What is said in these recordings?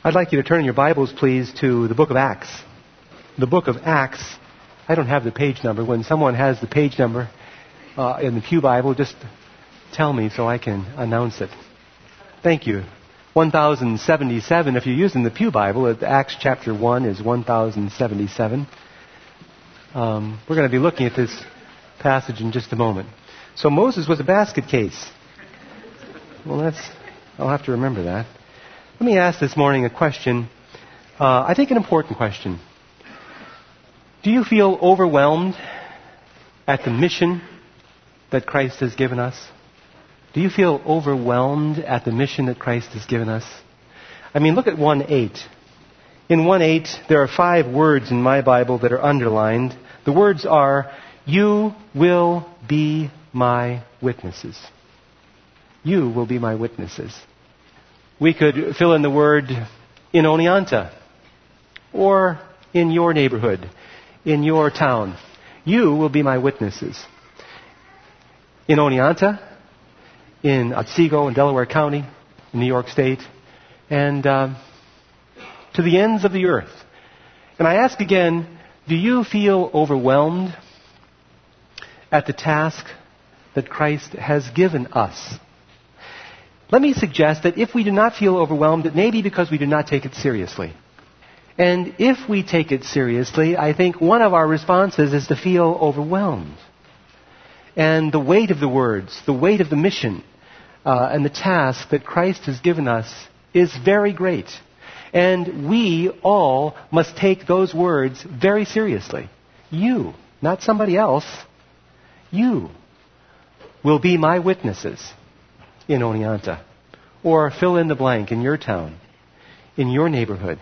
I'd like you to turn your Bibles, please, to the book of Acts. The book of Acts, I don't have the page number. When someone has the page number in the Pew Bible, just tell me so I can announce it. Thank you. 1077. If you're using the Pew Bible, Acts chapter 1 is 1077. We're going to be looking at this passage in just a moment. So Moses was a basket case. Well, I'll have to remember that. Let me ask this morning a question, I think an important question. Do you feel overwhelmed at the mission that Christ has given us? Do you feel overwhelmed at the mission that Christ has given us? I mean, look at 1:8. In 1:8, there are 5 words in my Bible that are underlined. The words are, "You will be my witnesses." You will be my witnesses. We could fill in the word in Oneonta, or in your neighborhood, in your town. You will be my witnesses. In Oneonta, in Otsego, in Delaware County, in New York State, and to the ends of the earth. And I ask again, do you feel overwhelmed at the task that Christ has given us? Let me suggest that if we do not feel overwhelmed, it may be because we do not take it seriously. And if we take it seriously, I think one of our responses is to feel overwhelmed. And the weight of the words, the weight of the mission, and the task that Christ has given us is very great. And we all must take those words very seriously. You, not somebody else, you will be my witnesses in Oneonta, or fill in the blank in your town, in your neighborhood,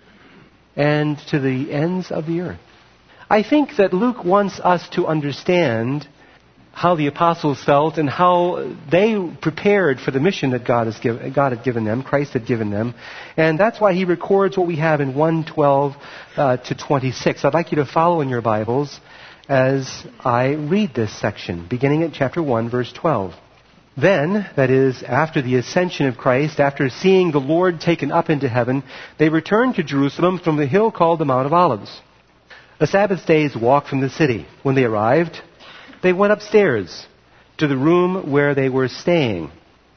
and to the ends of the earth. I think that Luke wants us to understand how the apostles felt and how they prepared for the mission that God had given them, Christ had given them. And that's why he records what we have in 1:12 to 26. I'd like you to follow in your Bibles as I read this section, beginning at chapter 1, verse 12. Then, that is, after the ascension of Christ, after seeing the Lord taken up into heaven, they returned to Jerusalem from the hill called the Mount of Olives, a Sabbath day's walk from the city. When they arrived, they went upstairs to the room where they were staying.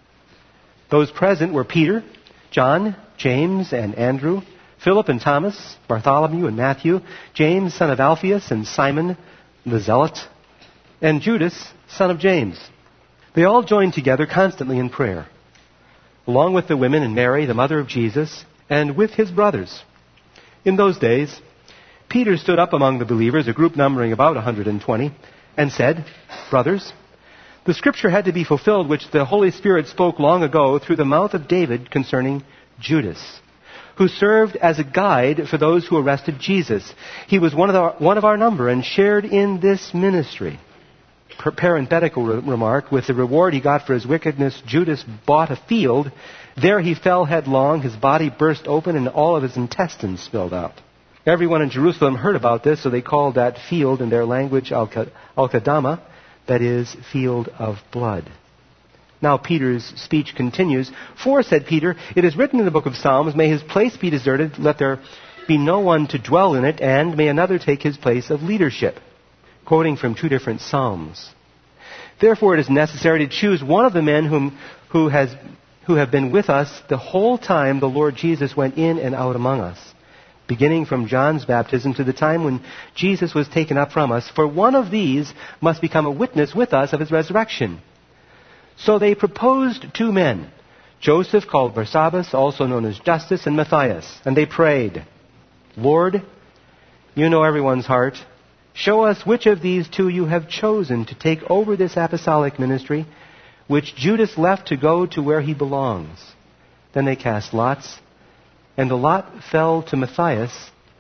Those present were Peter, John, James, and Andrew, Philip and Thomas, Bartholomew and Matthew, James, son of Alphaeus, and Simon the Zealot, and Judas, son of James. They all joined together constantly in prayer, along with the women and Mary, the mother of Jesus, and with his brothers. In those days, Peter stood up among the believers, a group numbering about 120, and said, "Brothers, the scripture had to be fulfilled which the Holy Spirit spoke long ago through the mouth of David concerning Judas, who served as a guide for those who arrested Jesus. He was one of our number and shared in this ministry." Parenthetical remark, with the reward he got for his wickedness, Judas bought a field. There he fell headlong, his body burst open, and all of his intestines spilled out. Everyone in Jerusalem heard about this, so they called that field in their language Al-Qadama, that is, field of blood. Now Peter's speech continues. "For," said Peter, "it is written in the book of Psalms, may his place be deserted, let there be no one to dwell in it, and may another take his place of leadership." Quoting from 2 different Psalms. "Therefore it is necessary to choose one of the men who have been with us the whole time the Lord Jesus went in and out among us, beginning from John's baptism to the time when Jesus was taken up from us. For one of these must become a witness with us of his resurrection." So they proposed 2 men, Joseph called Barsabbas, also known as Justus, and Matthias. And they prayed, "Lord, you know everyone's heart. Show us which of these 2 you have chosen to take over this apostolic ministry, which Judas left to go to where he belongs." Then they cast lots, and the lot fell to Matthias,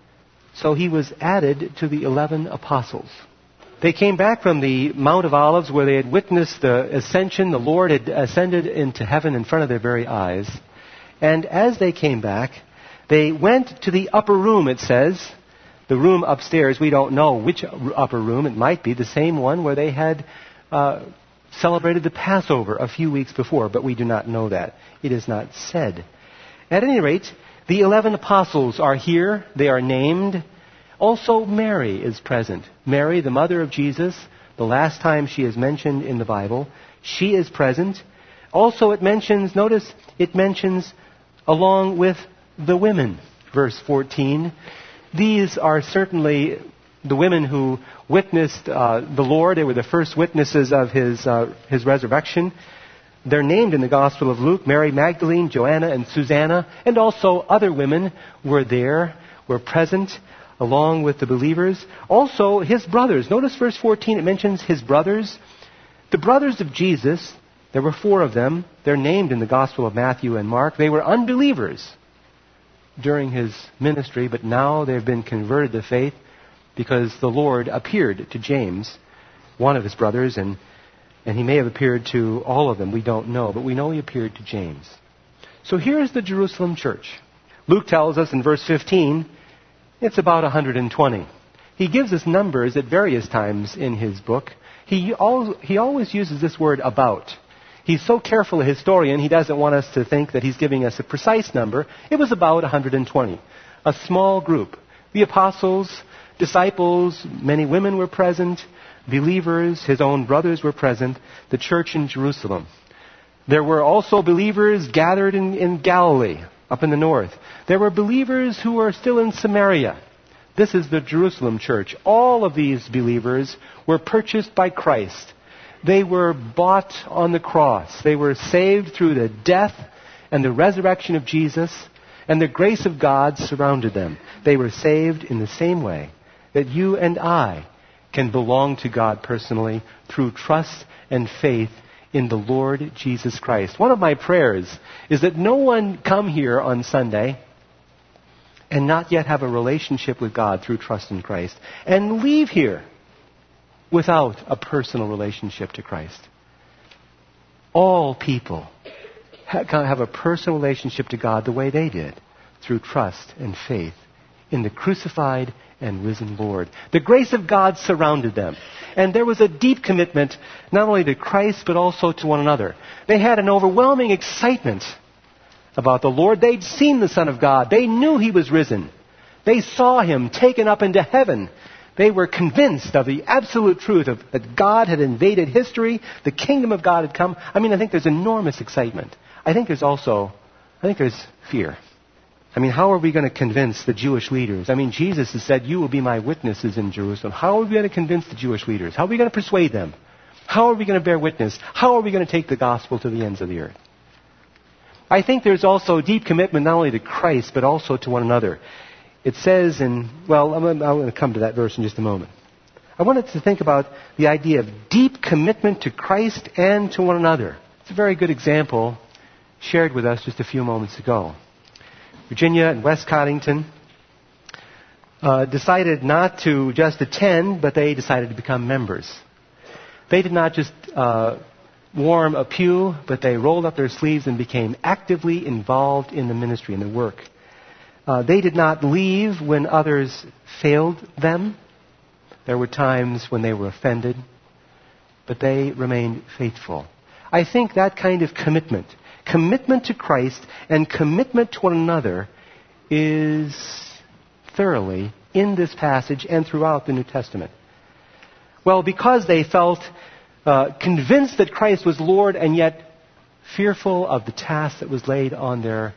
so he was added to the 11 apostles. They came back from the Mount of Olives where they had witnessed the ascension. The Lord had ascended into heaven in front of their very eyes. And as they came back, they went to the upper room, it says. The room upstairs, we don't know which upper room. It might be the same one where they had celebrated the Passover a few weeks before, but we do not know that. It is not said. At any rate, The 11 apostles are here. They are named. Also, Mary is present. Mary, the mother of Jesus, the last time she is mentioned in the Bible, she is present. Also, it mentions along with the women, verse 14. These are certainly the women who witnessed the Lord. They were the first witnesses of His resurrection. They're named in the Gospel of Luke. Mary Magdalene, Joanna, and Susanna, and also other women were there, were present along with the believers. Also, His brothers. Notice verse 14, it mentions His brothers. The brothers of Jesus, there were 4 of them. They're named in the Gospel of Matthew and Mark. They were unbelievers during His ministry, but now they've been converted to faith because the Lord appeared to James, one of His brothers, and He may have appeared to all of them. We don't know, but we know He appeared to James. So here's the Jerusalem church. Luke tells us in verse 15, it's about 120. He gives us numbers at various times in his book. He always uses this word about. He's so careful a historian, he doesn't want us to think that he's giving us a precise number. It was about 120. A small group. The apostles, disciples, many women were present. Believers, His own brothers were present. The church in Jerusalem. There were also believers gathered in Galilee, up in the north. There were believers who were still in Samaria. This is the Jerusalem church. All of these believers were purchased by Christ. They were bought on the cross. They were saved through the death and the resurrection of Jesus, and the grace of God surrounded them. They were saved in the same way that you and I can belong to God personally through trust and faith in the Lord Jesus Christ. One of my prayers is that no one come here on Sunday and not yet have a relationship with God through trust in Christ and leave here without a personal relationship to Christ. All people have a personal relationship to God the way they did, through trust and faith in the crucified and risen Lord. The grace of God surrounded them. And there was a deep commitment not only to Christ but also to one another. They had an overwhelming excitement about the Lord. They'd seen the Son of God. They knew He was risen. They saw Him taken up into heaven. They were convinced of the absolute truth of that God had invaded history. The kingdom of God had come. I think there's enormous excitement. I think there's fear. How are we going to convince the Jewish leaders? Jesus has said, you will be my witnesses in Jerusalem. How are we going to convince the Jewish leaders? How are we going to persuade them? How are we going to bear witness? How are we going to take the gospel to the ends of the earth? I think there's also deep commitment not only to Christ, but also to one another. It says I'm going to come to that verse in just a moment. I wanted to think about the idea of deep commitment to Christ and to one another. It's a very good example shared with us just a few moments ago. Virginia and West Coddington decided not to just attend, but they decided to become members. They did not just warm a pew, but they rolled up their sleeves and became actively involved in the ministry and the work. They did not leave when others failed them. There were times when they were offended, but they remained faithful. I think that kind of commitment to Christ and commitment to one another is thoroughly in this passage and throughout the New Testament. Well, because they felt convinced that Christ was Lord and yet fearful of the task that was laid on their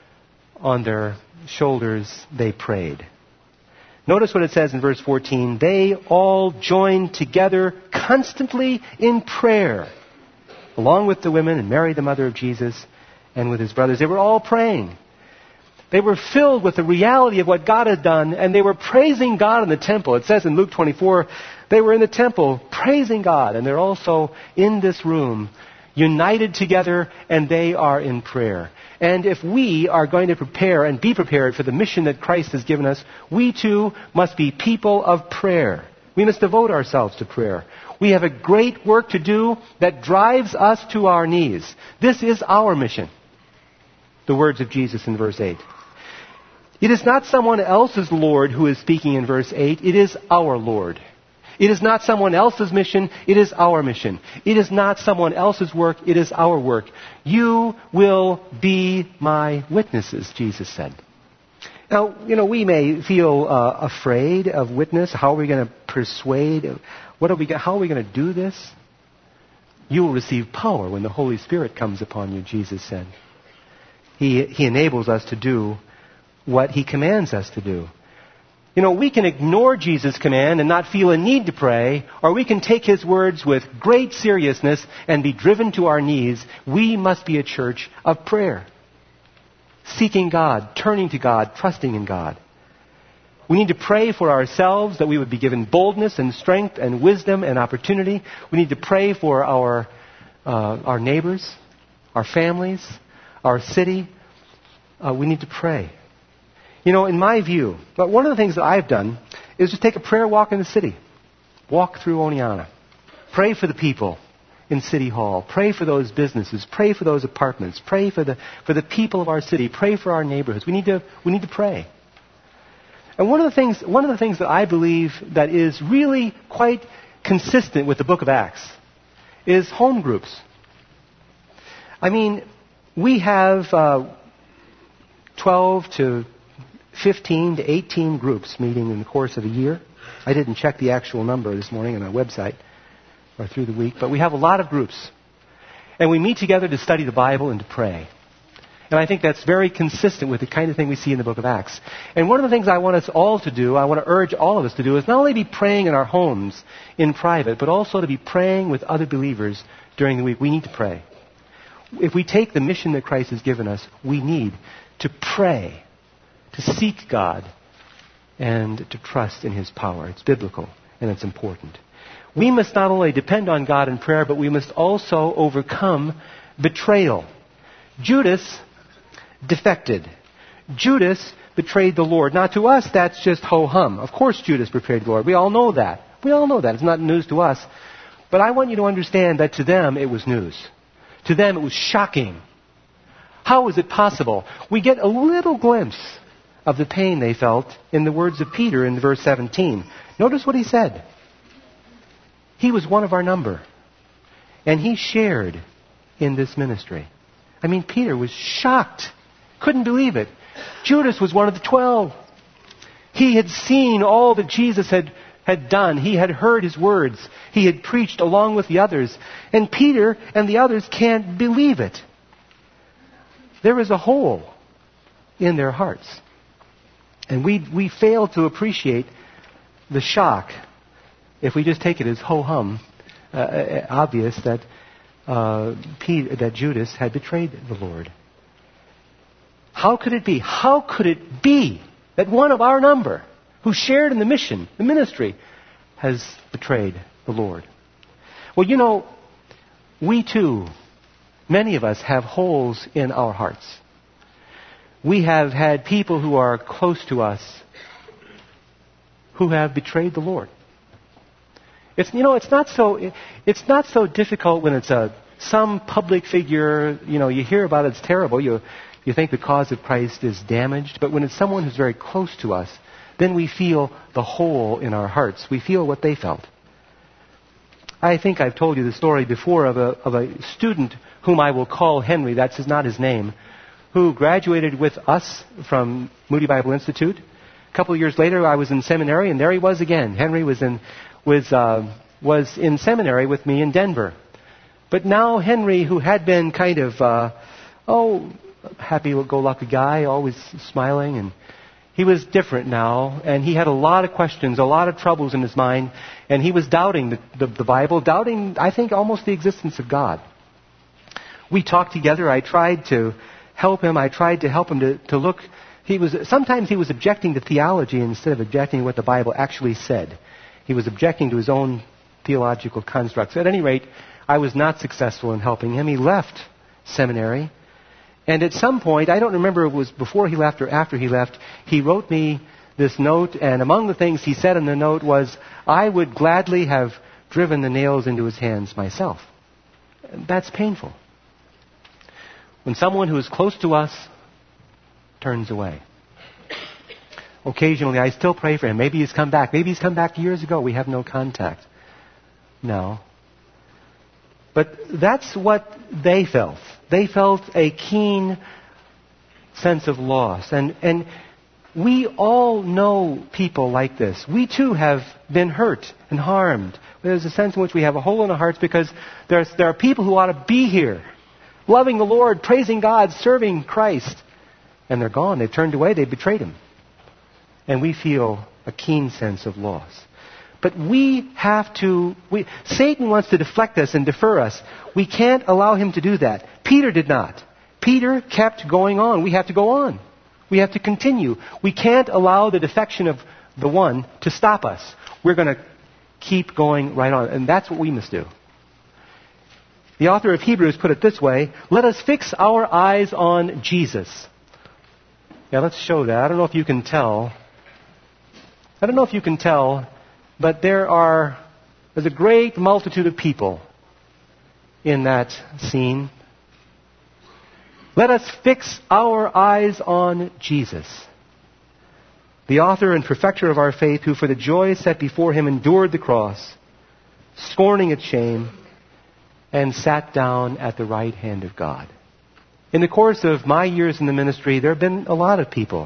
shoulders, they prayed. Notice what it says in verse 14. They all joined together constantly in prayer, along with the women and Mary, the mother of Jesus, and with His brothers. They were all praying. They were filled with the reality of what God had done, and they were praising God in the temple. It says in Luke 24, they were in the temple praising God, and they're also in this room, united together, and they are in prayer. And if we are going to prepare and be prepared for the mission that Christ has given us, we too must be people of prayer. We must devote ourselves to prayer. We have a great work to do that drives us to our knees. This is our mission. The words of Jesus in verse 8. It is not someone else's Lord who is speaking in verse 8. It is our Lord. It is not someone else's mission. It is our mission. It is not someone else's work. It is our work. You will be my witnesses, Jesus said. Now, we may feel afraid of witness. How are we going to persuade? How are we going to do this? You will receive power when the Holy Spirit comes upon you, Jesus said. He enables us to do what He commands us to do. We can ignore Jesus' command and not feel a need to pray, or we can take His words with great seriousness and be driven to our knees. We must be a church of prayer. Seeking God, turning to God, trusting in God. We need to pray for ourselves that we would be given boldness and strength and wisdom and opportunity. We need to pray for our neighbors, our families, our city. We need to pray. In my view, but one of the things that I've done is just take a prayer walk in the city. Walk through Oneonta. Pray for the people in City Hall. Pray for those businesses. Pray for those apartments. Pray for the people of our city. Pray for our neighborhoods. We need to pray. And one of the things that I believe that is really quite consistent with the book of Acts is home groups. We have 12 to 15 to 18 groups meeting in the course of a year. I didn't check the actual number this morning on our website or through the week, but we have a lot of groups. And we meet together to study the Bible and to pray. And I think that's very consistent with the kind of thing we see in the book of Acts. And one of the things I want us all to do, I want to urge all of us to do, is not only be praying in our homes in private, but also to be praying with other believers during the week. We need to pray. If we take the mission that Christ has given us, we need to pray, to seek God, and to trust in His power. It's biblical, and it's important. We must not only depend on God in prayer, but we must also overcome betrayal. Judas defected. Judas betrayed the Lord. Now, to us, that's just ho-hum. Of course Judas betrayed the Lord. We all know that. It's not news to us. But I want you to understand that to them, it was news. To them, it was shocking. How is it possible? We get a little glimpse of the pain they felt in the words of Peter in verse 17. Notice what he said. He was one of our number, and he shared in this ministry. Peter was shocked. Couldn't believe it. Judas was one of the 12. He had seen all that Jesus had done. He had heard His words. He had preached along with the others. And Peter and the others can't believe it. There is a hole in their hearts. And we fail to appreciate the shock if we just take it as ho-hum, obvious that Judas had betrayed the Lord. How could it be? How could it be that one of our number, who shared in the mission, the ministry, has betrayed the Lord? Well, we too, many of us have holes in our hearts. We have had people who are close to us who have betrayed the Lord. It's not so difficult when it's some public figure. You hear about it, it's terrible. You think the cause of Christ is damaged, but when it's someone who's very close to us, then we feel the hole in our hearts. We feel what they felt. I think I've told you the story before of a student whom I will call Henry. That's not his name. Who graduated with us from Moody Bible Institute. A couple of years later, I was in seminary, and there he was again. Henry was in seminary with me in Denver. But now Henry, who had been kind of, happy-go-lucky guy, always smiling, and he was different now, and he had a lot of questions, a lot of troubles in his mind, and he was doubting the Bible, doubting, I think, almost the existence of God. We talked together. I tried to help him. I tried to help him to look. Sometimes he was objecting to theology instead of objecting to what the Bible actually said. He was objecting to his own theological constructs. At any rate, I was not successful in helping him. He left seminary. And at some point, I don't remember if it was before he left or after he left, he wrote me this note. And among the things he said in the note was, I would gladly have driven the nails into his hands myself. That's painful. When someone who is close to us turns away. Occasionally, I still pray for him. Maybe he's come back. Maybe he's come back years ago. We have no contact now. But that's what they felt. They felt a keen sense of loss. And We all know people like this. We too have been hurt and harmed. There's a sense in which we have a hole in our hearts because there are people who ought to be here, loving the Lord, praising God, serving Christ. And they're gone. They've turned away. They've betrayed Him. And we feel a keen sense of loss. But Satan wants to deflect us and defer us. We can't allow him to do that. Peter did not. Peter kept going on. We have to go on. We have to continue. We can't allow the defection of the one to stop us. We're going to keep going right on. And that's what we must do. The author of Hebrews put it this way: let us fix our eyes on Jesus. Now let's show that. I don't know if you can tell, but there's a great multitude of people in that scene. Let us fix our eyes on Jesus, the author and perfecter of our faith, who for the joy set before Him endured the cross, scorning its shame, and sat down at the right hand of God. In the course of my years in the ministry, there have been a lot of people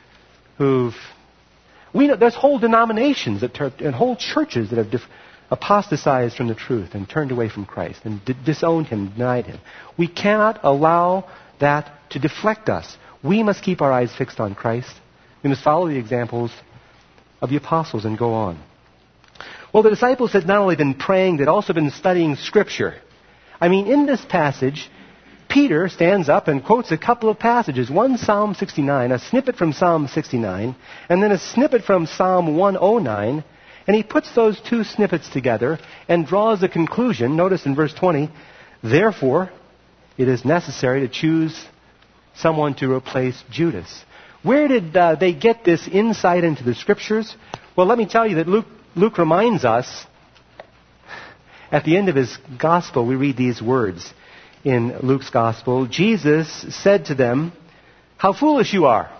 there's whole denominations and whole churches that have apostatized from the truth and turned away from Christ and disowned Him, denied Him. We cannot allow that to deflect us. We must keep our eyes fixed on Christ. We must follow the examples of the apostles and go on. Well, the disciples had not only been praying, they'd also been studying Scripture. In this passage, Peter stands up and quotes a couple of passages. One, Psalm 69, a snippet from Psalm 69, and then a snippet from Psalm 109. And he puts those two snippets together and draws a conclusion. Notice in verse 20, therefore, it is necessary to choose someone to replace Judas. Where did they get this insight into the Scriptures? Well, let me tell you that Luke reminds us, at the end of his Gospel, we read these words in Luke's Gospel. Jesus said to them, how foolish you are,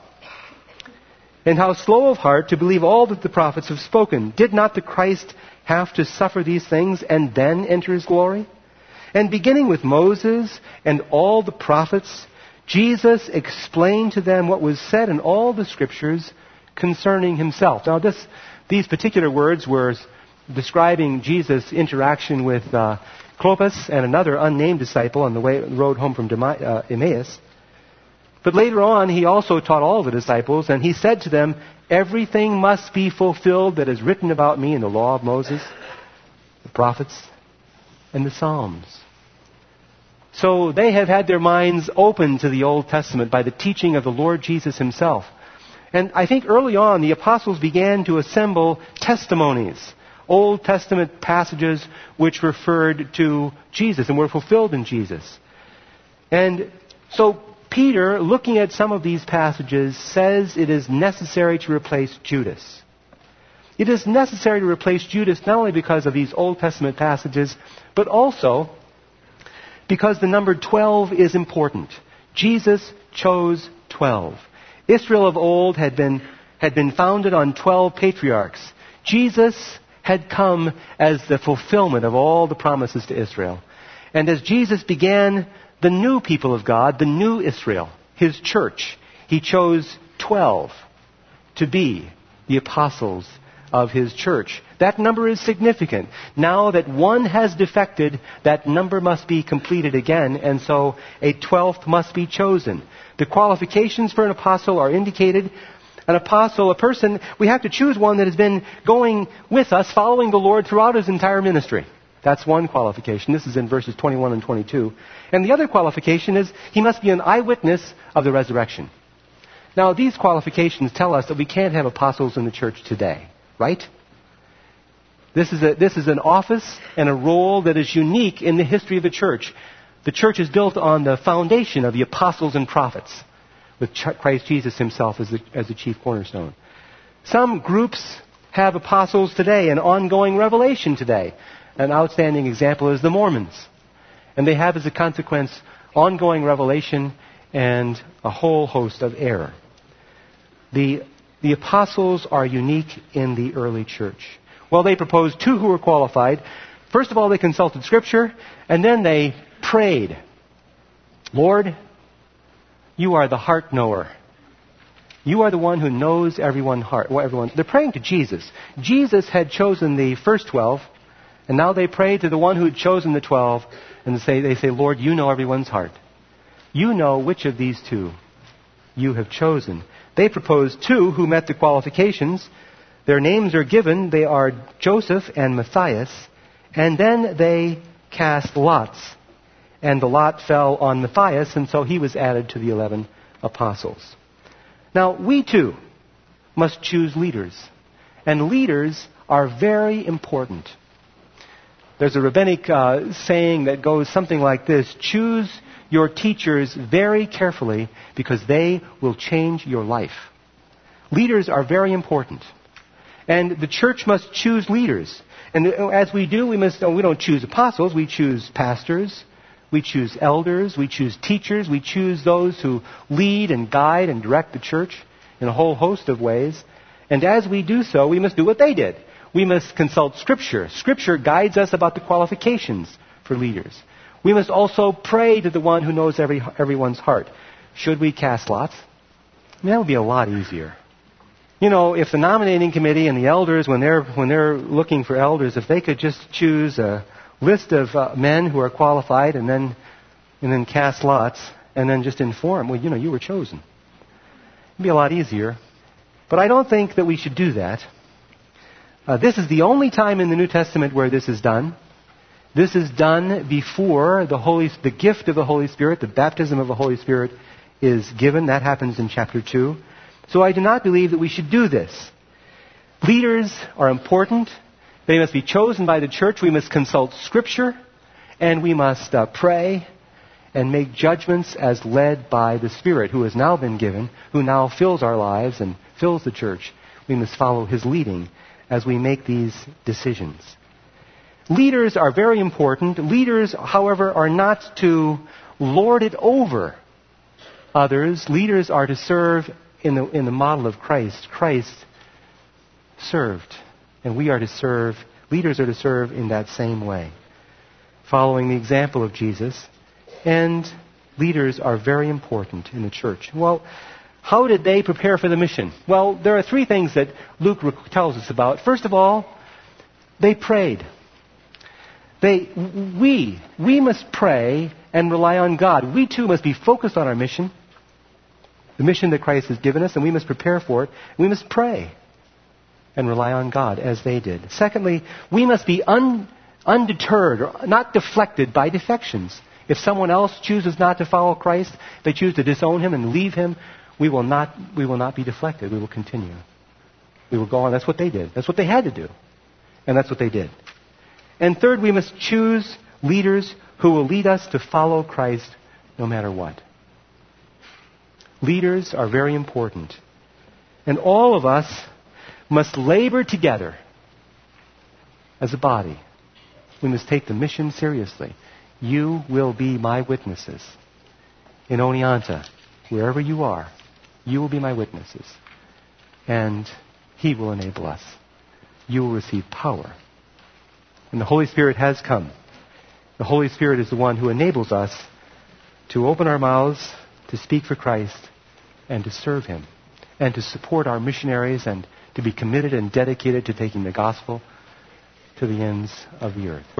and how slow of heart to believe all that the prophets have spoken. Did not the Christ have to suffer these things and then enter His glory? And beginning with Moses and all the prophets, Jesus explained to them what was said in all the Scriptures concerning Himself. Now these particular words were describing Jesus' interaction with Clopas and another unnamed disciple on the road home from Emmaus. But later on, He also taught all the disciples, and He said to them, everything must be fulfilled that is written about me in the law of Moses, the prophets, and the Psalms. So they have had their minds open to the Old Testament by the teaching of the Lord Jesus Himself. And I think early on, the apostles began to assemble testimonies, Old Testament passages which referred to Jesus and were fulfilled in Jesus. And so Peter, looking at some of these passages, says it is necessary to replace Judas. It is necessary to replace Judas not only because of these Old Testament passages, but also because the number 12 is important. Jesus chose 12. Israel of old had been founded on 12 patriarchs. Jesus had come as the fulfillment of all the promises to Israel. And as Jesus began the new people of God, the new Israel, His church, He chose 12 to be the apostles of His church. That number is significant. Now that one has defected, that number must be completed again, and so a 12th must be chosen. The qualifications for an apostle are indicated. An apostle, a person, we have to choose one that has been going with us, following the Lord throughout his entire ministry. That's one qualification. This is in verses 21 and 22. And the other qualification is he must be an eyewitness of the resurrection. Now, these qualifications tell us that we can't have apostles in the church today, right? This is an office and a role that is unique in the history of the church. The church is built on the foundation of the apostles and prophets, with Christ Jesus Himself as the chief cornerstone. Some groups have apostles today, an ongoing revelation today. An outstanding example is the Mormons. And they have as a consequence ongoing revelation and a whole host of error. The apostles are unique in the early church. Well, they proposed two who were qualified. First of all, they consulted Scripture, and then they prayed. Lord, You are the heart knower. You are the one who knows everyone's heart. They're praying to Jesus. Jesus had chosen the first 12, and now they pray to the one who had chosen the 12, and they say, Lord, you know everyone's heart. You know which of these two you have chosen. They proposed two who met the qualifications. Their names are given. They are Joseph and Matthias. And then they cast lots. And the lot fell on Matthias, and so he was added to the 11 apostles. Now, we too must choose leaders. And leaders are very important. There's a rabbinic saying that goes something like this: choose your teachers very carefully because they will change your life. Leaders are very important. And the church must choose leaders. And as we do, we don't choose apostles, we choose pastors. We choose elders, we choose teachers, we choose those who lead and guide and direct the church in a whole host of ways. And as we do so, we must do what they did. We must consult Scripture. Scripture guides us about the qualifications for leaders. We must also pray to the one who knows everyone's heart. Should we cast lots? That would be a lot easier. If the nominating committee and the elders, when they're looking for elders, if they could just choose a list of men who are qualified and then cast lots and then just inform, you were chosen. It'd be a lot easier. But I don't think that we should do that. This is the only time in the New Testament where this is done. This is done before the gift of the Holy Spirit, the baptism of the Holy Spirit is given. That happens in chapter 2. So I do not believe that we should do this. Leaders are important. They must be chosen by the church. We must consult Scripture. And we must pray and make judgments as led by the Spirit who has now been given, who now fills our lives and fills the church. We must follow His leading as we make these decisions. Leaders are very important. Leaders, however, are not to lord it over others. Leaders are to serve in the model of Christ. Christ served. And we are to serve, leaders are to serve in that same way, following the example of Jesus. And leaders are very important in the church. Well, how did they prepare for the mission? Well, there are three things that Luke tells us about. First of all, they prayed. We must pray and rely on God. We too must be focused on our mission, the mission that Christ has given us, and we must prepare for it. We must pray and rely on God as they did. Secondly, we must be undeterred or not deflected by defections. If someone else chooses not to follow Christ, they choose to disown Him and leave Him, we will not be deflected. We will continue. We will go on. That's what they did. That's what they had to do. And that's what they did. And third, we must choose leaders who will lead us to follow Christ no matter what. Leaders are very important. And all of us must labor together as a body. We must take the mission seriously. You will be my witnesses. In Oneonta, wherever you are, you will be my witnesses. And He will enable us. You will receive power. And the Holy Spirit has come. The Holy Spirit is the one who enables us to open our mouths, to speak for Christ, and to serve Him, and to support our missionaries, and to be committed and dedicated to taking the gospel to the ends of the earth.